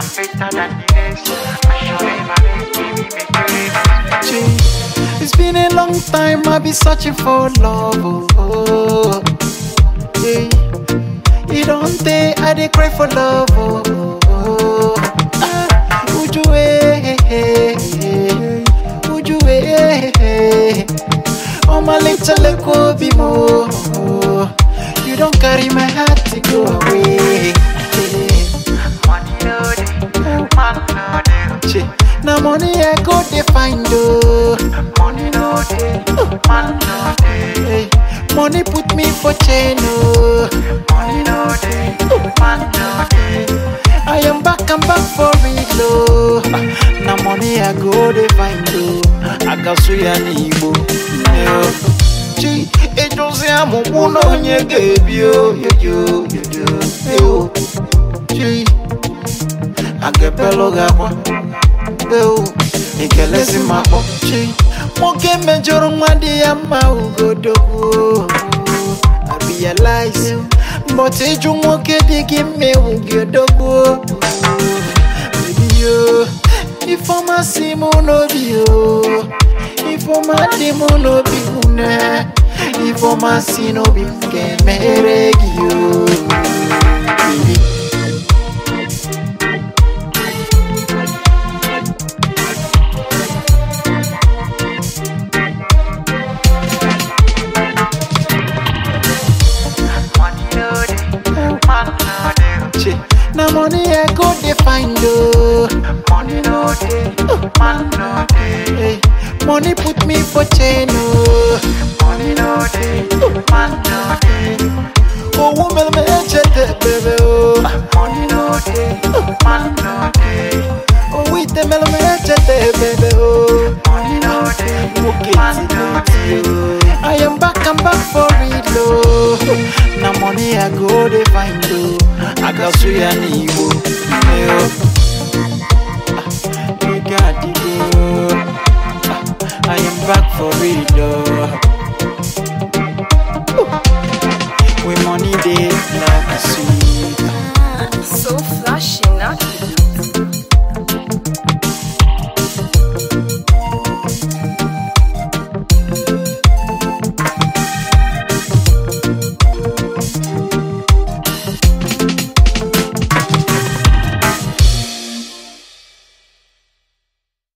better than the rest. I show them my best, baby, make you live. It's been a long time I've been searching for love. Oh, yeah. You don't think I dey cry for love. Would you would you oh my little go be more. You don't carry my heart to go away. Money no dey, man no dey. Now money I go dey find. Money no dey, man no dey. Money put me for chain. Money no dey, man no dey. I am back, I'm back for real. Now money I go dey find. I got suya nibo. It don't say I'm a woman on your baby. I get bello gapa. Ike lesi mapo. Moke major mwadi ya maugodo. I realize, but eju moke digi me ugodo. Baby yo, if I'm a simono bio, if I'm a demono biune, if I'm a sino bimke meregio. Now money I go dey find. Money no dey, man no dey. Money put me for chain. Money no dey, man no dey. Oh woman me chete baby. Money no dey, man no dey. Oh we te me chete baby. Money no dey, man no dey. I am back, I'm back for real. Now money I go dey find. I got suya nibo. You got it. I am back for real. With money they like sweet. So flashy, not